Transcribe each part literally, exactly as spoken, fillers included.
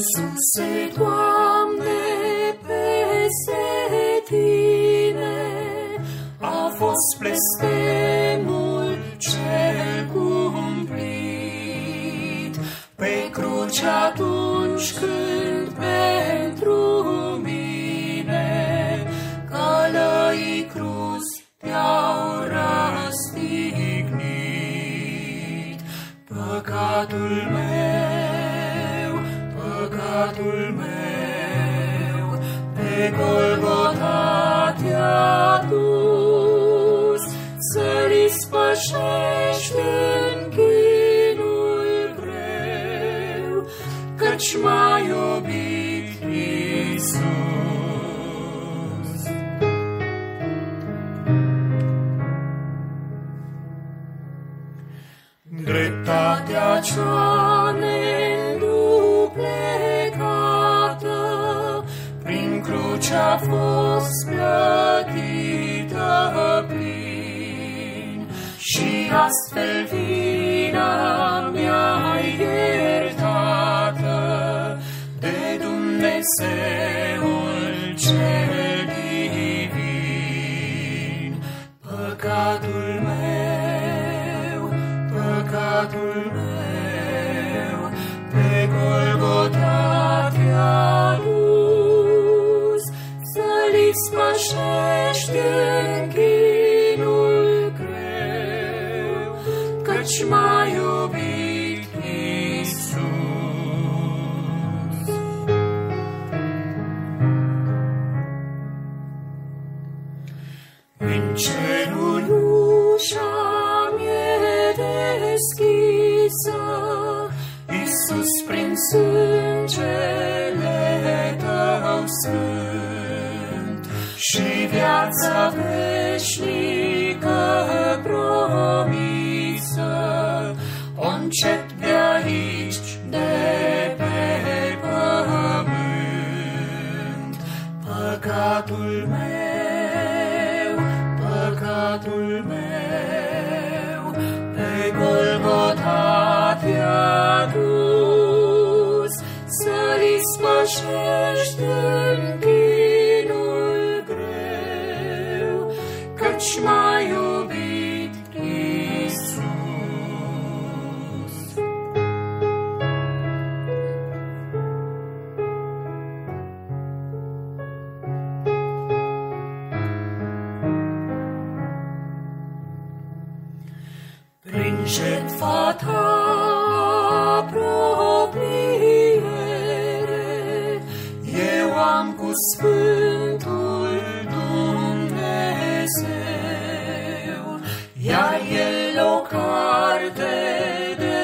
Iisuse, Doamne, peste Tine a fost blestemul cel cumplit pe cruce atunci când pentru mine călăii cruz te-au răstignit. Păcatul meu, păcatul meu, pe Golgota te-a dus, să-L ispășești în chinul greu, căci m-a iubit Iisus. Dreptatea cea neînduplecată prin cruce a fost plătită plin, și astfel vina mea iertată de Dumnezeul cel divin. Păcatul meu, păcatul meu, pe Golgota te-a dus, să-L ispășești în chinul greu, căci m-a iubit Iisus. În cerul ușa mi-e deschisă, Iisus, prin sângele Tău sfânt, și viața veșnică promisă o încep de aici, de pe pământ. Păcatul meu, păcatul meu, pe Golgota te-a dus, să-L ispășești în chinul greu, căci m-a iubit Iisus. Prin jertfa Ta apropiere, eu am cu Sfântul Dumnezeu, iar El o carte de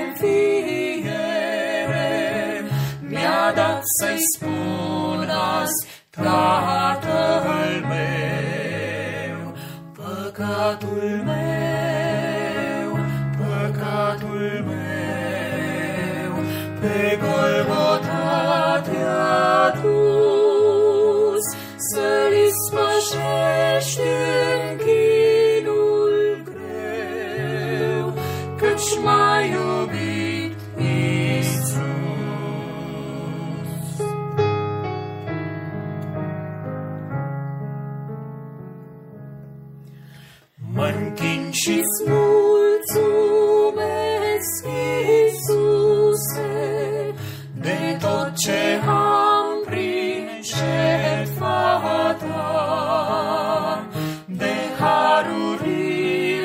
înfiere mi-a dat să-i spun azi Tatăl meu. Păcatul meu, păcatul meu, pe Golgota te-a dus, să-L ispășești în chinul greu, căci m-a iubit Iisus. Mă-nchin și-ți mulțumesc, Iisuse, de tot ce am prin jertfa Ta, de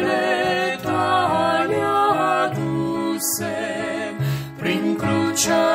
harurile Tale aduse prin crucea